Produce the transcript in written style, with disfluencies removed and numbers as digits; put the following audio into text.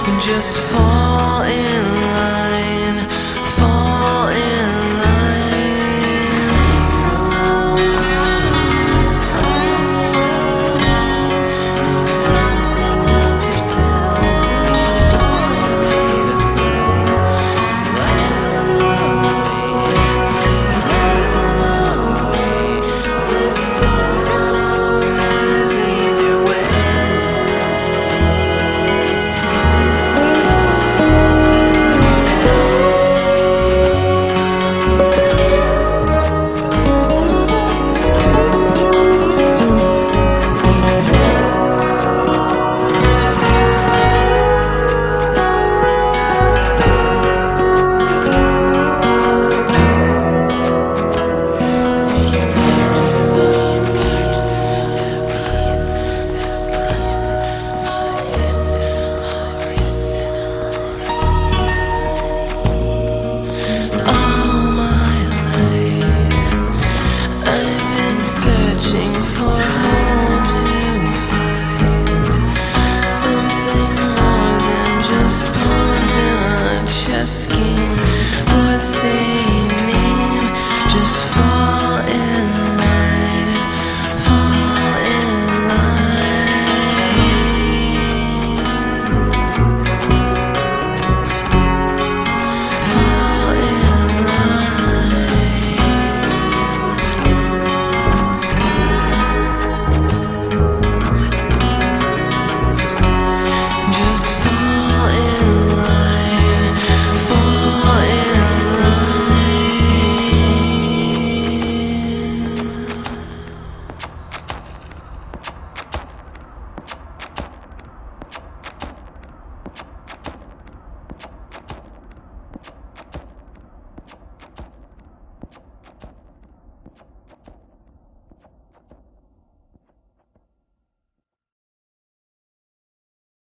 and just fall in line, fall in line. Make something of yourself before you're made a slave. Life on a way. This sun's gonna rise either way. Searching for home to find something more than just pawns in a chess game. Bloodstained